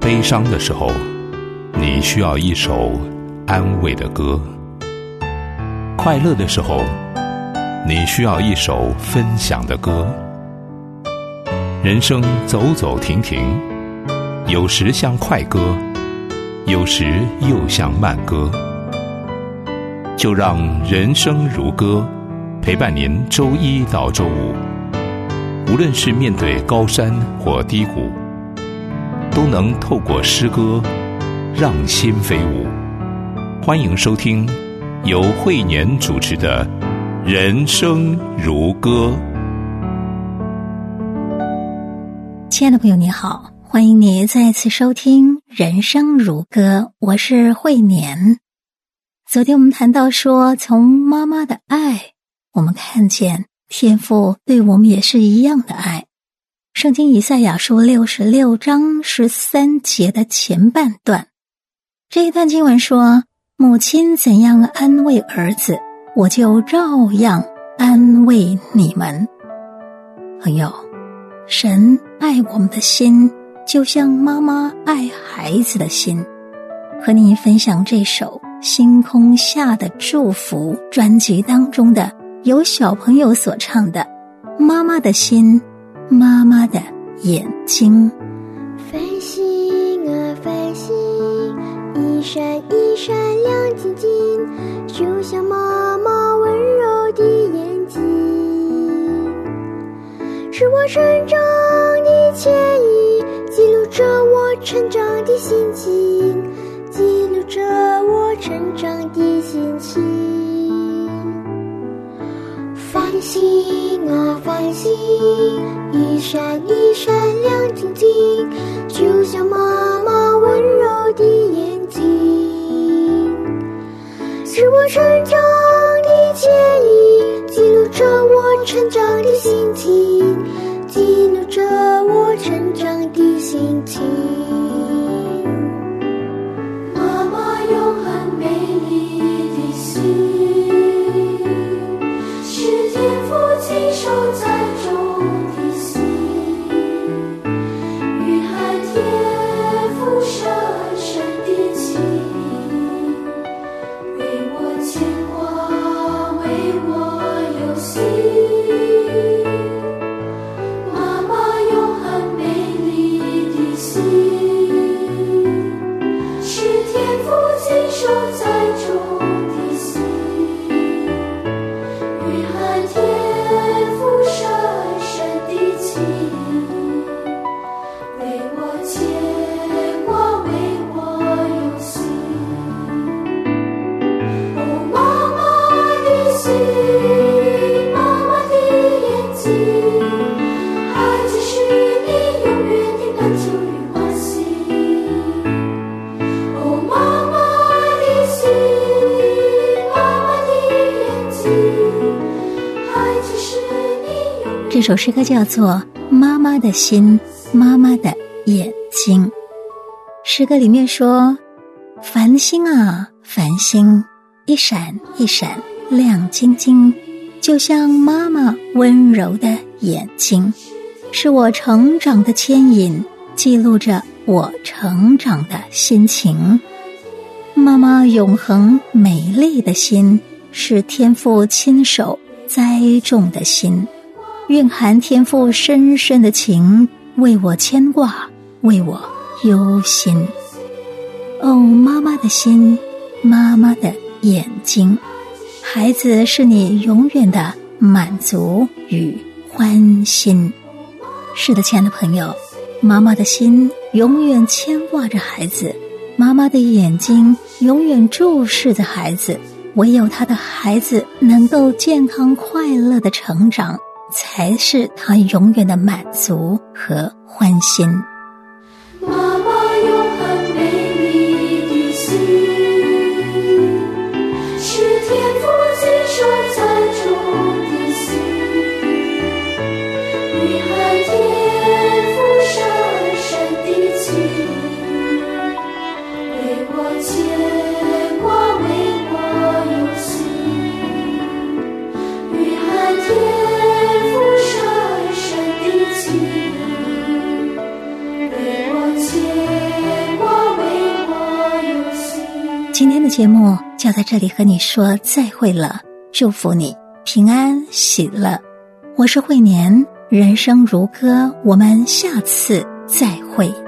悲伤的时候，你需要一首安慰的歌；快乐的时候，你需要一首分享的歌。人生走走停停，有时像快歌，有时又像慢歌。就让人生如歌陪伴您周一到周五，无论是面对高山或低谷，都能透过诗歌让心飞舞。欢迎收听由慧年主持的人生如歌。 亲爱的朋友你好，欢迎你再次收听人生如歌，我是慧年。昨天我们谈到说，从妈妈的爱，我们看见天父对我们也是一样的爱。圣经以赛亚书66章13节的前半段，这一段经文说，母亲怎样安慰儿子，我就照样安慰你们。朋友，神爱我们的心就像妈妈爱孩子的心。和你分享这首星空下的祝福专辑当中的由小朋友所唱的妈妈的心，妈妈的眼睛。 繁星啊繁星，一闪一闪亮晶晶，就像妈妈温柔的眼睛，是我成长的牵引，记录着我成长的心情，记录着我成长的心情。繁星啊繁星，一闪一闪亮晶晶，就像妈妈温柔的眼睛，是我成长的牵引，记录着我成长的心情，记录着我成长的心情。妈妈有很美丽的心，是天父亲手栽种的心，蕴含天父深深的情，为我牵挂，为我忧心。妈妈有很美丽的心，是天父亲手栽种的心，蕴含天父深深的情，为我牵挂，为我忧心。哦，妈妈的心，妈妈的眼睛，孩子是你永远的满足与欢喜。哦，妈妈的心，妈妈的眼睛，孩子是你永远。 这首诗歌叫做《妈妈的心，妈妈的眼睛》。诗歌里面说，繁星啊繁星，一闪一闪亮晶晶，就像妈妈温柔的眼睛，是我成长的牵引，记录着我成长的心情。妈妈永恒美丽的心，是天父亲手栽种的心，蕴含天父深深的情，为我牵挂，为我忧心。哦，妈妈的心，妈妈的眼睛，孩子是你永远的满足与欢心。是的，亲爱的朋友，妈妈的心永远牵挂着孩子，妈妈的眼睛永远注视着孩子，唯有她的孩子能够健康快乐的成长，才是她永远的满足和欢心。 妈妈有很美丽的心，是天父亲手栽种的心，蕴含天父深深的情，为我牵挂，为我忧心，蕴含天父深深的情。 今天的节目就在这里和你说再会了，祝福你平安喜乐。我是慧年，人生如歌，我们下次再会。